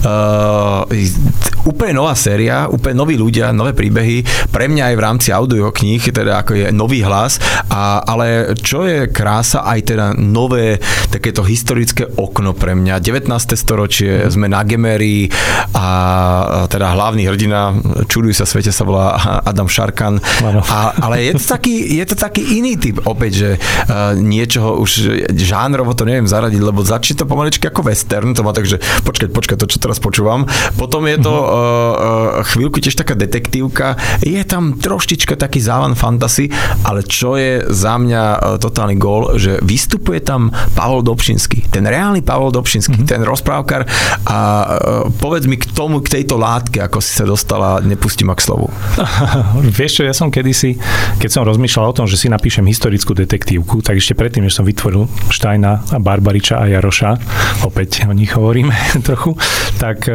Úplne nová séria, úplne noví ľudia, nové príbehy, pre mňa aj v rámci audiokníh, teda ako je nový hlas, ale čo je krása, aj teda nové takéto historické okno pre mňa. 19. storočie, sme na Gemeri a teda hlavný hrdina, čuduj sa svete, sa volá Adam Šarkan. Ale je to taký iný typ opäť, že niečoho už žánrovo to neviem zaradiť, lebo začne to pomaličky ako western, to má tak, že počkaj, to čo teraz počúvam. Potom je to chvíľku tiež taká detektívka, je tam troštička taký závan fantasy, ale čo je za mňa totálny gól, že vystupuje tam Pavol Dobšinský, ten reálny Pavol Dobšinský, ten rozprávkar a povedz mi k tejto látke, ako si sa dostala, nepustím ma k slovu.
Vieš čo, ja som kedysi, keď som rozmýšľal o tom, že si napíšem historickú detektívku, tak ešte predtým, než som vytvoril Steina a Barbariča a Jaroša, opäť o nich hovoríme trochu, tak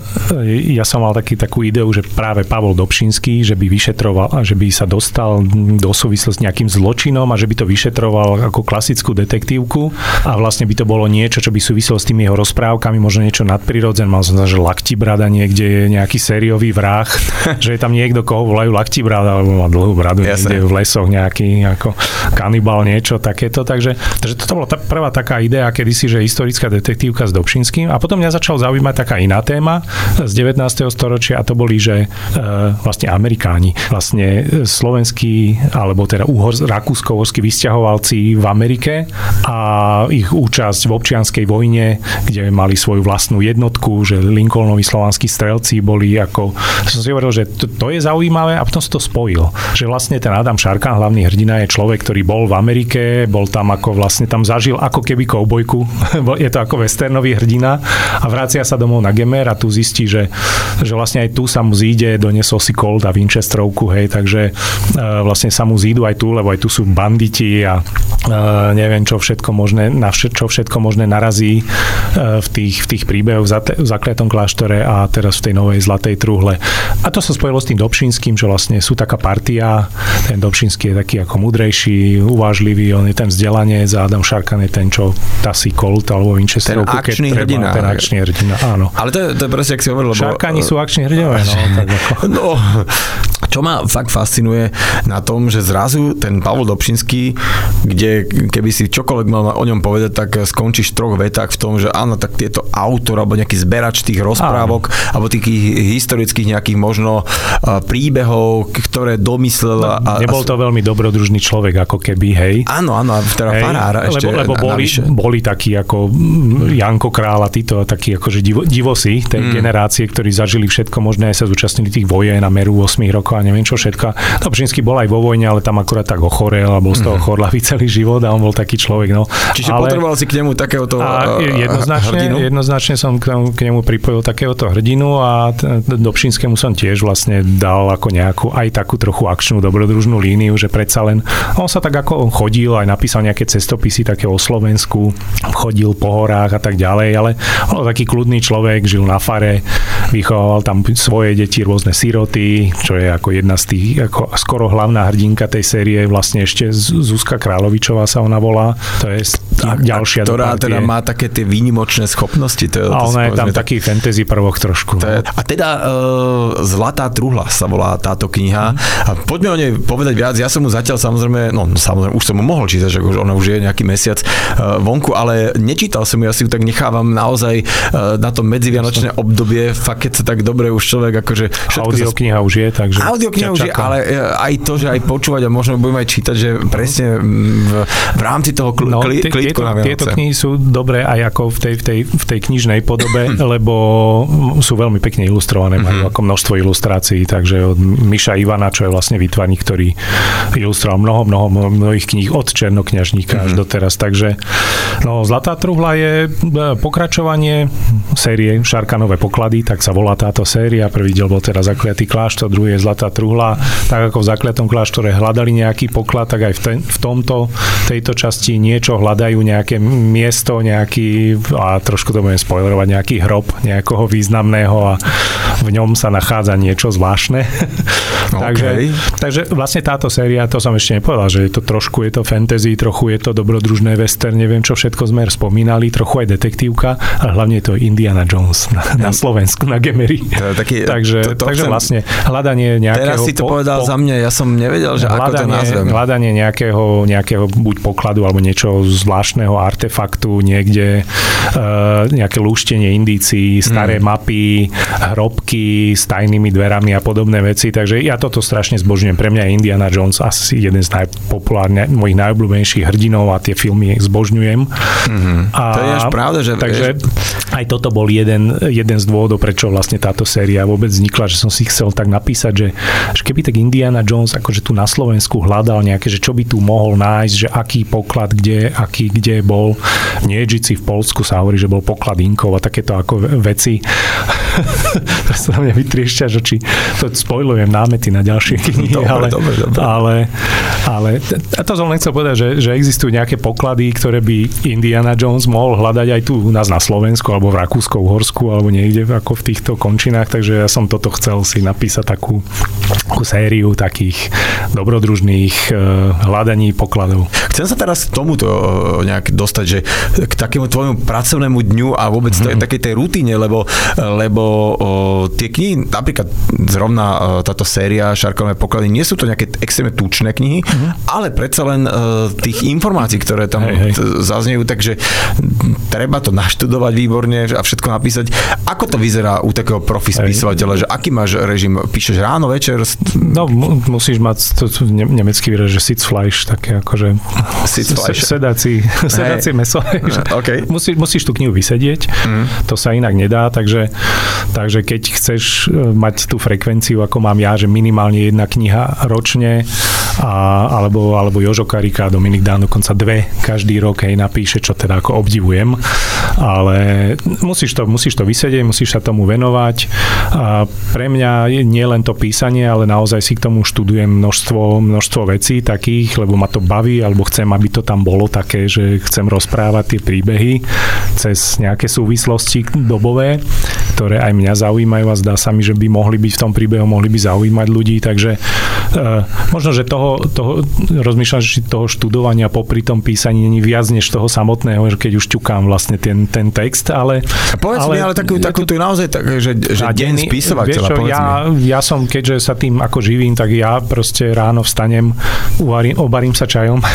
ja som mal takú ideu, že práve Pavol Dobšinský, že by vyšetroval a že by sa dostal do súvislosti s nejakým zločinom a že by to vyšetroval ako klasickú detektívku a vlastne by to bolo niečo, čo by súviselo s tými jeho rozprávkami, možno niečo nadprirodzené. Mal som že Laktibrada niekde je nejaký sériový vrah, že je tam niekto, koho volajú Laktibrada, alebo má dlhú bradu niekde v lesoch nejaký ako kanibal, niečo takéto. Takže toto bola prvá taká idea, kedysi, že historická detektívka s Dobšinským a potom mňa začal zaujímať taká iná téma z 19. storočia a to boli, že vlastne Amerikáni, vlastne slovenskí, alebo teda rakúsko-uhorskí vysťahovalci v Amerike a ich účasť v občianskej vojne, kde mali svoju vlastnú jednotku, že Lincolnovi slovanskí strelci boli ako, som si hovoril, že to je zaujímavé a potom som to spojil, že vlastne ten Adam Šarkan, hlavný hrdina, je človek, ktorý bol v Amerike, bol tam ako vlastne tam zažil ako keby koubojku, je to ako westernový hrdina a vracia sa domov na Gemer a tu zistí, že vlastne aj tu sa mu zíde, doniesol si Colt a Winchesterovku, hej, takže vlastne sa mu zídu aj tu, lebo aj tu sú banditi a neviem, čo všetko možné narazí v tých príbehoch v Zakliatom kláštore a teraz v tej novej Zlatej truhle. A to sa spojilo s tým Dobšinským, že vlastne sú taká partia, ten Dobšinský je taký ako múdrejší, uvážlivý, on je ten vzdelanec a Adam Šarkan je ten, čo tasí Colt alebo Winchesterovku.
Ten akčný hrdina.
Ten akčný hrdina, áno.
Ale to je presne, jak si hovoril, lebo...
Šarkani sú akční hrdinové,
No, čo ma fakt fascinuje na tom, že zrazu ten Pavol Dobšinský, kde keby si čokoľvek mal o ňom povedať, tak skončíš v 3 vetách v tom, že áno, tak tieto autor alebo nejaký zberač tých rozprávok alebo tých historických nejakých možno príbehov, ktoré domyslel.
Nebol to veľmi dobrodružný človek, ako keby, hej.
Áno, teda farár ešte.
Lebo boli takí ako Janko Král a títo takí akože divosi tej generácie, ktorí zažili všetko možné, sa zúčastnili tých vojen na meru 8 rokov a neviem čo všetko. Dobšinský bol aj vo vojne, ale tam akurát tak ochorel a bol z toho chorlavý celý život a on bol taký človek. No.
Čiže potreboval si k nemu takéhoto hrdinu?
Jednoznačne som k nemu pripojil takéhoto hrdinu a Dobšinskému som tiež vlastne dal ako nejakú aj takú trochu akčnú dobrodružnú líniu, že predsa len on sa tak ako chodil, aj napísal nejaké cestopisy také o Slovensku, chodil po horách a tak ďalej, ale on bol taký kľudný človek, žil na fare, vychoval tam svoje deti, rôzne siroty, čo je ako jedna z tých, ako skoro hlavná hrdinka tej série, vlastne ešte Zuzka Kráľovičová, Pokračová sa ona volá. To je ďalšia do partie.
Ktorá teda má také tie výnimočné schopnosti.
A ona je tam taký fantasy prvok trošku.
A teda Zlatá truhla sa volá táto kniha. A poďme o nej povedať viac. Ja som mu zatiaľ samozrejme, už som mu mohol čítať, že ona už je nejaký mesiac vonku, ale nečítal som ju, ja si ju tak nechávam naozaj na to medzivianočné obdobie, fakt keď sa tak dobre už človek akože...
Audiokniha už je, takže...
Audiokniha už je, ale aj to, že aj počúvať a možno budeme aj čítať, že presne v rámci toho klítku na Vianoce.
Tieto knihy sú dobré aj ako v tej knižnej podobe, lebo sú veľmi pekne ilustrované, majú ako množstvo ilustrácií, takže od Miša Ivana, čo je vlastne výtvarník, ktorý ilustroval mnohých kníh od Černokňažníka až doteraz, takže Zlatá truhla je pokračovanie série Šarkanové poklady, tak sa volá táto séria. Prvý diel bol teda Zakliatý kláštor, druhý je Zlatá truhla. Tak ako v Zakliatom kláštore hľadali nejaký poklad, tak aj v tejto časti niečo hľadajú, nejaké miesto, a trošku to budem spoilerovať, nejaký hrob nejakého významného a v ňom sa nachádza niečo zvláštne. Takže vlastne táto séria, to som ešte nepovedal, že je to fantasy, trochu je to dobrodružné western, neviem čo všetko sme spomínali, trochu aj detektívka, ale hlavne je to Indiana Jones na Slovensku, na Gemery. Takže vlastne hľadanie nejakého...
Teraz si to povedal za mňa, ja som nevedel, že ako to nazvem.
Hľadanie nejakého buď pokladu, alebo niečo zvláštneho artefaktu, niekde nejaké lúštenie indícií, staré mapy, hrobky s tajnými dverami a podobné veci, takže ja toto strašne zbožňujem. Pre mňa je Indiana Jones asi jeden z mojich najobľúbenejších hrdinov a tie filmy zbožňujem.
To je až pravda, že...
Takže aj toto bol jeden z dôvodov, prečo vlastne táto séria vôbec vznikla, že som si chcel tak napísať, že keby tak Indiana Jones akože tu na Slovensku hľadal nejaké, že čo by tu mohol nájsť, že aký poklad, kde bol. V Niedžici v Poľsku sa hovorí, že bol poklad Inkov a takéto ako veci. To sa na mňa vytriešťa, že či to spoilujem námety na ďalšie knihy, ale to som len chcel povedať, že existujú nejaké poklady, ktoré by Indiana Jones mohol hľadať aj tu u nás na Slovensku, alebo v Rakúsko-Uhorsku, alebo niekde ako v týchto končinách, takže ja som toto chcel si napísať takú sériu takých dobrodružných hľadaní pokladov.
Chcem sa teraz k tomuto nejak dostať, že k takému tvojmu pracovnému dňu a vôbec takej tej rutine, lebo tie knihy, napríklad zrovna táto séria Šarkanové poklady, nie sú to nejaké extrémne tučné knihy, ale predsa len tých informácií, ktoré tam zaznejú, takže treba to naštudovať výborne a všetko napísať. Ako to vyzerá u takého spisovateľa, že aký máš režim? Píšeš ráno, večer?
No, musíš mať nemecký výraz, že Sitzfleisch, také akože sedací mäso.
Okay.
Musíš tú knihu vysedieť, to sa inak nedá, takže keď chceš mať tú frekvenciu, ako mám ja, že minimálne jedna kniha ročne, alebo Jožo Karika a Dominik Dán dokonca 2 každý rok napíše, čo teda ako obdivujem, ale musíš to vysedieť, musíš sa tomu venovať. A pre mňa nie len to písanie, ale naozaj si k tomu študujem množstvo vecí takých, lebo ma to baví, alebo chcem, aby to tam bolo také, že chcem rozprávať tie príbehy cez nejaké súvislosti dobové, ktoré aj mňa zaujímajú a zdá sa mi, že by mohli byť v tom príbehu, mohli by zaujímať ľudí, takže možno, že toho rozmýšľam, že toho študovania popri tom písaní není viac než toho samotného, že keď už ťukám vlastne ten text, ale...
Povedz mi, ale takú tu naozaj tak, že deň spisovateľa, povedz mi.
Ja som, keďže sa tým ako živím, tak ja proste ráno vstanem, obarím sa čajom,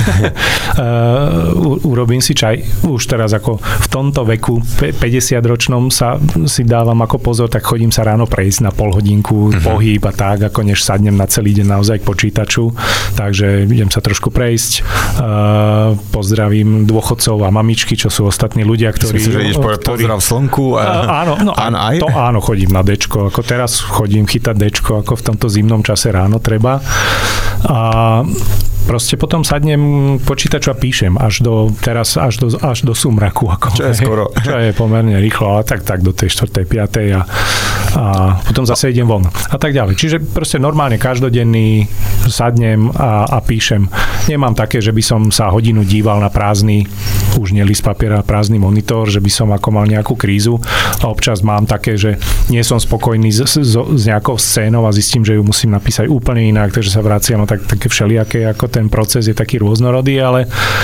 urobím si čaj. Už teraz ako v tomto veku, 50-ročnom si dávam ako pozor, tak chodím sa ráno prejsť na pol hodinku, pohyb a tak, ako než sadnem na celý deň naozaj k počítaču. Takže idem sa trošku prejsť. Pozdravím dôchodcov a mamičky, čo sú ostatní ľudia, ktorí...
Myslím, že ideš povedať pozdrav slnku.
Áno, chodím na Dčko. Ako teraz chodím chytať Dčko, ako v tomto zimnom čase ráno treba. A proste potom sadnem k počítaču a píšem až do sumraku.
Čo je skoro.
Čo je pomerne rýchlo, ale tak do tej 4. 5. a potom zase idem von. A tak ďalej. Čiže proste normálne každodenný sadnem a píšem. nemám také, že by som sa hodinu díval na prázdny, už nie list papiera, prázdny monitor, že by som ako mal nejakú krízu. A občas mám také, že nie som spokojný s nejakou scénou a zistím, že ju musím napísať úplne inak, takže sa vraciam a také všelijaké, ako ten proces je taký rôznorodý, ale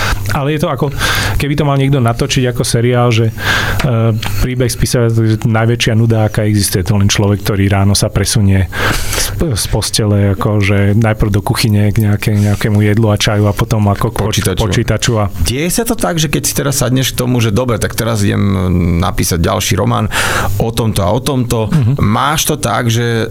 je to ako, keby to mal niekto natočiť ako seriál, že príbeh spisovateľa, najväčšia nuda, aká existuje, to len človek, ktorý ráno sa presunie z postele, akože najprv do kuchyne k nejakému jedlu a čaju a potom ako k počítaču.
Deje sa to tak, že keď si teraz sadneš k tomu, že dobre, tak teraz idem napísať ďalší román o tomto a o tomto. Máš to tak, že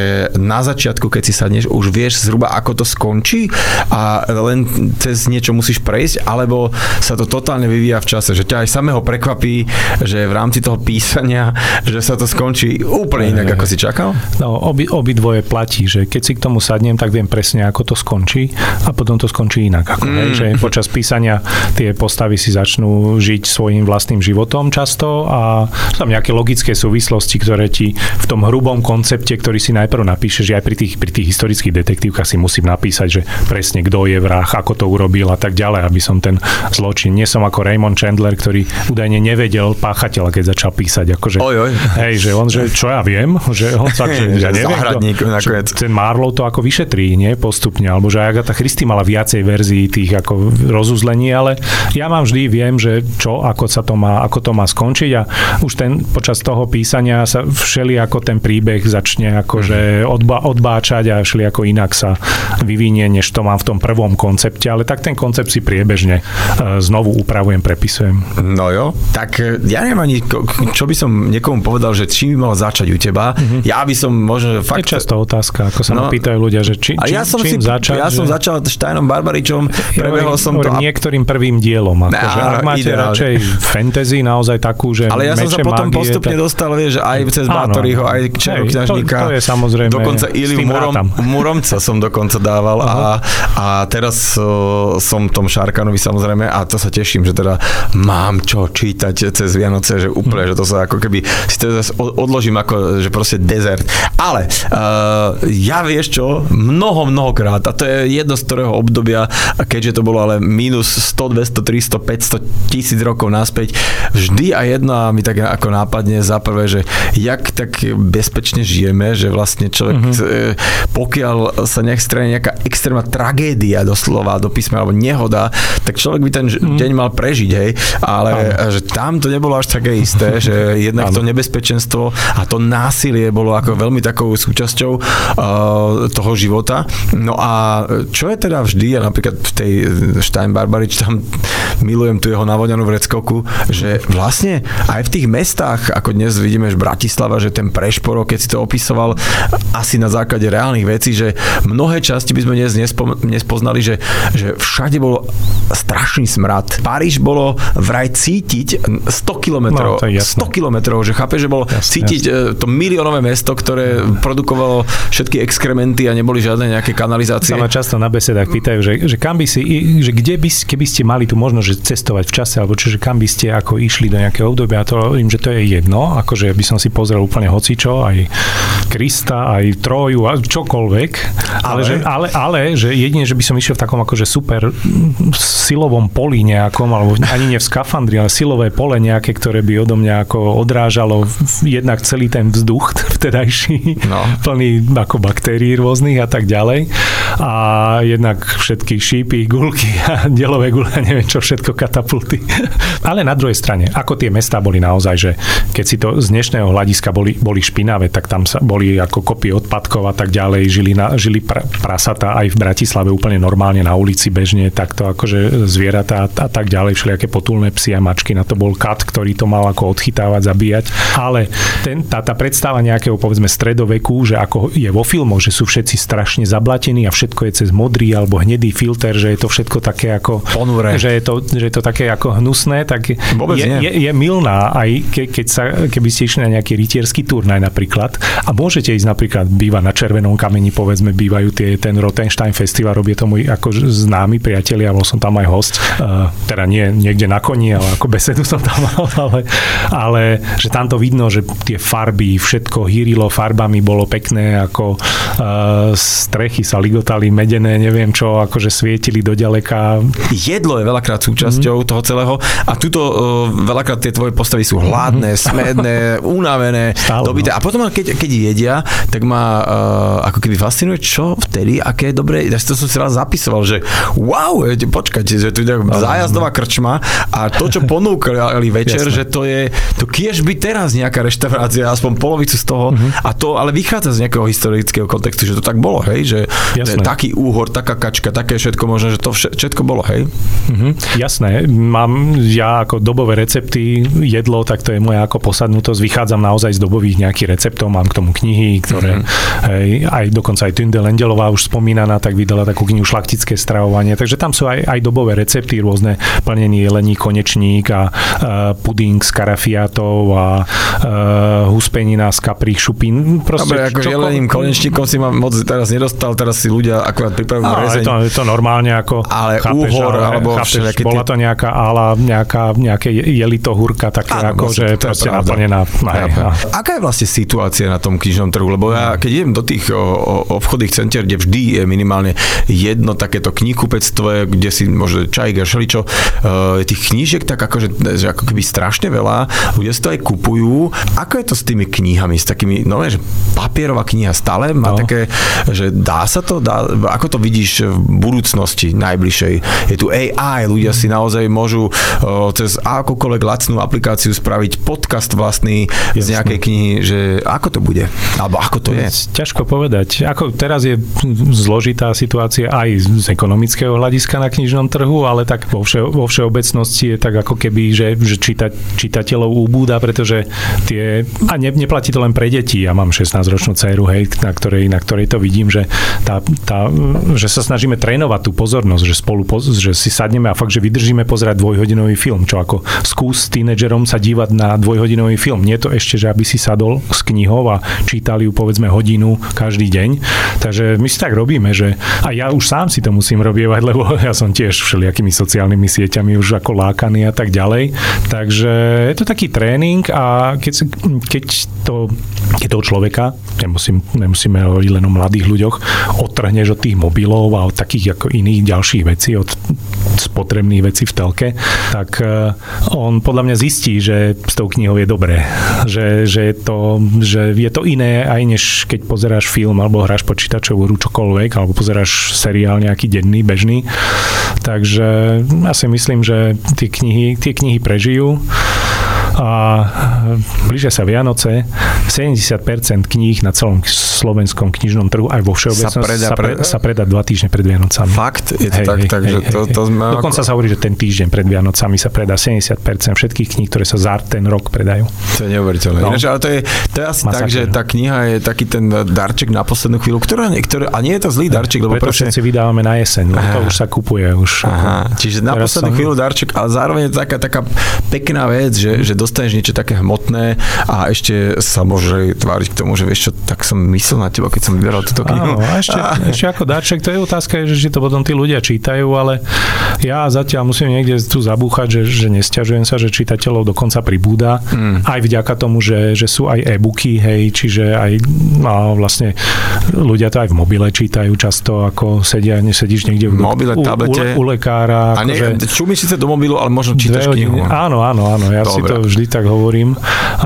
na začiatku, keď si sadneš, už vieš zhruba, ako to skončí a len cez niečo musíš prejsť, alebo sa to totálne vyvíja v čase, že ťa aj samého prekvapí, že v rámci toho písania, že sa to skončí úplne inak, ako si čakal?
No, obidvoje platí, že keď si k tomu sadnem, tak viem presne, ako to skončí a potom to skončí inak. Že počas písania tie postavy si začnú žiť svojím vlastným životom často a sú tam nejaké logické súvislosti, ktoré ti v tom hrubom koncepte, ktorý si najprv napíšeš, že aj pri tých historických detektívkach si musím napísať, že presne kto je vrah, ako to urobil a tak ďalej, aby som ten zločin. Nie som ako Raymond Chandler, ktorý údajne nevedel páchateľa, keď začal písať. Akože, že on, že čo ja viem, že on sa, ja neviem, ten Marlowe to ako vyšetrí, nie, postupne, alebo že Agatha Christie mala viacej verzií tých ako rozuzlení, ale ja viem, že ako to má skončiť a už počas toho písania sa ako ten príbeh začne akože odbáčať a ako inak sa vyvinie, než to mám v tom prvom koncepte, ale tak ten koncept si priebežne znovu upravujem, prepisujem. No jo, tak ja neviem ani, čo by som niekomu povedal, že čím by mal začať u teba. Ja by som možno fakt... Je často otázka, ako sa ma pýtajú ľudia, že čím začať.
Ja som začal Steinom Barbaričom, prebehol som to...
Niektorým prvým dielom, akože ak máte radšej fantasy naozaj takú, že
ale ja som sa potom postupne dostal, vieš, aj cez Bátoryho, aj Čerokňažníka.
To je samozrejme...
Dokonca Iliu Muromca som dokonca dával a teraz som tom Šarkanovi samozrejme a to sa teším, že teda mám čo čítať cez Vianoce, že úplne, že to sa ako keby si teda odložím ako, že proste dezert. Ale ja vieš čo, mnohokrát, a to je jedno z ktorého obdobia, keďže to bolo ale minus 100, 200, 300, 500 tisíc rokov naspäť, vždy a jedna mi tak ako nápadne za prvé, že jak tak bezpečne žijeme, že vlastne človek, pokiaľ sa nech strane nejaká extrémna tragédia doslova do písma alebo nehoda, tak človek by ten deň mal prežiť, hej, ale že tam to nebolo až také isté, že jednak to nebezpečenstvo a to násilie bolo ako veľmi takou súčasťou toho života. No a čo je teda vždy, a napríklad v tej Stein Barbarič, tam milujem tu jeho Navodňanú vreckovku, že vlastne aj v tých mestách, ako dnes vidíme, že Bratislava, že ten Prešporo, keď si to opisoval asi na základe reálnych vecí, že mnohé časti by sme dnes nespoznali, že všade bolo strašný smrad. Paríž bolo vraj cítiť 100 kilometrov, že chápe, že bolo cítiť to miliónové mesto, ktoré produkovalo všetky exkrementy a neboli žiadne nejaké kanalizácie.
Sa ma často na besedách pýtajú, že kam by si, že keby ste mali tu možnosť že cestovať v čase, alebo čiže kam by ste ako išli do nejakého obdobia, a to hovorím, že to je jedno, akože by som si pozrel úplne hocičo, aj Krista, aj Troju, a čokoľvek, ale že jedine, že by som išiel v takom akože super silovom poli nejakom, alebo ani nie v skafandri, ale silové pole nejaké, ktoré by odo mňa ako odrážalo jednak celý ten vzduch vtedajší, plný ako baktérií rôznych a tak ďalej. A jednak všetky šípy, gulky a delové guľky, neviem čo, všetko katapulty. Ale na druhej strane, ako tie mestá boli naozaj, že keď si to z dnešného hľadiska boli špinavé, tak tam sa boli ako kopy odpadkov a tak ďalej, žili prasatá aj v Bratislave úplne normálne na ulici bežne, takto akože zvieratá a tak ďalej, všelijaké potulné psy a mačky, na to bol kat, ktorý to mal ako odchytávať, zabíjať. Ale tá predstava nejakého povedzme stredoveku, že ako je vo filmoch, že sú všetci strašne zablatení a všetko je cez modrý alebo hnedý filter, že je to všetko také ako ponuré, že je to také ako hnusné, tak je mylná aj keby ste išli na nejaký rytierský turnaj napríklad a môžete ísť napríklad bývať na Červenom kameni, povedzme bývajú ten Rothenstein festival, robí to môj ako známy priatelia, bol som tam aj host, teda nie niekde na koni, ale ako besedu som tam mal, ale že tam to vidno, že tie farby, všetko hýrilo farbami, bolo pekné, ako strechy sa ligotali, medené, neviem čo, akože svietili do ďaleka.
Jedlo je veľakrát súčasťou toho celého a tuto veľakrát tie tvoje postavy sú hladné, smedné, unavené, dobité. A potom, keď jedia, tak ma ako keby fascinuje, čo vtedy, aké dobré, ja to som si raz zapisoval, že wow, počkajte, že tu je zájazdová krčma a to, čo ponúkali večer, že to je, to kiež by teraz nejaká reštaurácia, aspoň polovicu z toho, a to ale vychádza z nejakého historického kontextu, že to tak bolo, hej, že taký úhor, taká kačka, také všetko možno, že to všetko bolo, hej.
Jasné, mám ja ako dobové recepty, jedlo, tak to je moja ako posadnutosť, vychádzam naozaj z dobových nejakých receptov, mám k tomu knihy, ktoré aj dokonca aj Tunde Lendelová už spomínaná, tak vydala takú knihu Šlachtické stravovanie, takže tam sú aj dobové recepty, rôzne plnenie jelení, konečník a puding z karafiátov a huspenina z kaprích šupín.
Proste dobre, ako jelením konečníkom si ma moc teraz nedostal, teraz si ľudia akurát pripravujú rezeň.
Je to normálne ako
ale chápeš, úhor, alebo
chápeš, bola to nejaká ála, nejaké jelitohúrka, také ako, že proste naplnená.
Aká je vlastne situácia na tom knižnom trhu? Lebo ja, keď idem do tých obchodných centier, kde vždy je minimálne jedno takéto knihkupectvo, kde si môže čajík a šeličo, tých knížiek tak akože, že ako keby strašne veľa, ľudia si to aj kupujú. Ako je to s tými knihami, s takými, no že papierová kniha stále má také, že dá sa to, ako to vidíš v budúcnosti najbližšej? Je tu AI, ľudia si naozaj môžu cez akúkoľvek lacnú aplikáciu spraviť podcast vlastný z nejakej knihy, že ako to bude? Alebo ako to je?
Ťažko povedať. Ako teraz je zložitá situácia aj z ekonomického hľadiska na knižnom trhu, ale tak vo všeobecnosti je tak ako keby, že čitateľov ubúda, pretože a neplatí to len pre deti. Ja mám 16-ročnú dceru, hej, na ktorej to vidím, že že sa snažíme trénovať tú pozornosť, že si sadneme a fakt, že vydržíme pozerať dvojhodinový film, čo ako skús s tínedžerom sa dívať na dvojhodinový film. Nie je to ešte, že aby si sadol s knihou a čítali ju povedzme hodinu každý deň. Takže my si tak robíme, že a ja už sám si to musím robievať, lebo ja som tiež všelijakými sociálnymi sieťami už ako lákaný a tak ďalej. Takže je to taký tréning a keď toho človeka, nemusíme hovoriť len o mladých ľuďoch, odtrhneš od tých mobilov a od takých ako iných ďalších vecí, od spotrebných vecí v telke, tak on podľa mňa zistí, že s tou knihou je dobré. Že je to iné, aj než keď pozeráš film alebo hráš počítačovú hru čokoľvek, alebo pozeráš seriál nejaký denný, bežný. Takže ja si myslím, že tie knihy prežijú. A blížia sa Vianoce, 70% kníh na celom slovenskom knižnom trhu aj vo všeobecnosti sa predá 2 týždne pred Vianocami.
Fakt? Je to takže to sme...
Dokonca sa hovorí, že ten týždeň pred Vianocami sa predá 70% všetkých kníh, ktoré sa za ten rok predajú.
To je neuveriteľné. No. Ale to je asi tak, že tá kniha je taký ten darček na poslednú chvíľu, a nie je to zlý darček, lebo
preto všetci vydávame na jeseň, to už sa kupuje.
Čiže na poslednú chvíľu darček, ale zároveň je taká pekná vec, že dostaneš niečo také hmotné a ešte sa môže tváriť k tomu, že vieš čo, tak som myslel na teba, keď som vyberal túto knihu.
Áno, a ešte ako darček, to je otázka, že to potom tí ľudia čítajú, ale ja zatiaľ musím niekde tu zabúchať, že nesťažujem sa, že čitateľov dokonca pribúda. Aj vďaka tomu, že sú aj e-booky, hej, čiže aj vlastne ľudia to aj v mobile čítajú často, ako nesedíš niekde v
mobile, tablete.
U lekára.
A čumíš síce do mobilu, ale možno čítaš knihu.
Áno, ja si to vždy tak hovorím.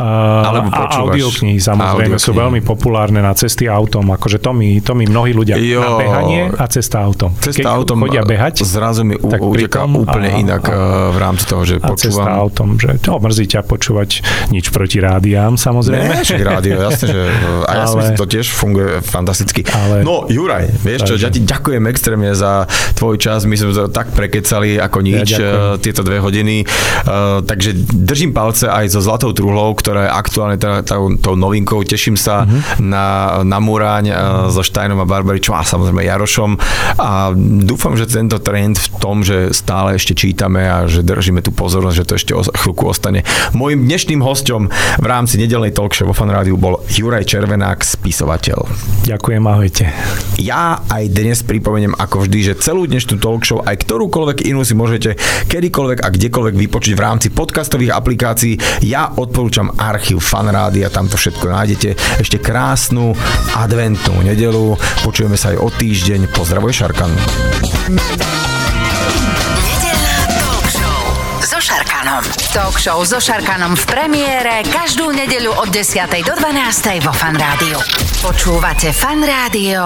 A audioknihy samozrejme sú veľmi populárne na cesty autom. Akože to mi mnohí ľudia na behanie a cesta autom.
Cesta autom
chodia behať,
zrazu mi uteká úplne inak v rámci toho, že počúvam. A
cesta autom, že mrzí ťa počúvať nič proti rádiám, samozrejme.
Ne, však rádio, jasne, že a ja si myslím, to tiež funguje fantasticky. No, Juraj, vieš čo, ja ti ďakujem extrémne za tvoj čas. My sme to tak prekecali ako nič tieto 2 hodiny. Takže držím palce aj so Zlatou truhlou, ktorá je aktuálne tou novinkou. Teším sa na Múraň so Štajnom a Barbaričom a samozrejme Jarošom. A dúfam, že tento trend v tom, že stále ešte čítame a že držíme tú pozornosť, že to ešte chvíľku ostane. Mojím dnešným hosťom v rámci nedeľnej talkshow vo Fan Rádiu bol Juraj Červenák, spisovateľ.
Ďakujem, ahojte.
Ja aj dnes pripomeniem ako vždy, že celú dnešnú talkshow aj ktorúkoľvek inú si môžete kedykoľvek a kdekoľvek vypočuť v rámci podcastových aplikácií veci. Ja odporúčam archív Fan Rádia, tam to všetko nájdete. Ešte krásnu adventnú nedeľu. Počujeme sa aj o týždeň. Pozdravuje Šarkan.
Talk show so Šarkanom v premiére každú nedeľu od 10. do 12. vo Fan Rádiu. Počúvate Fan Rádio.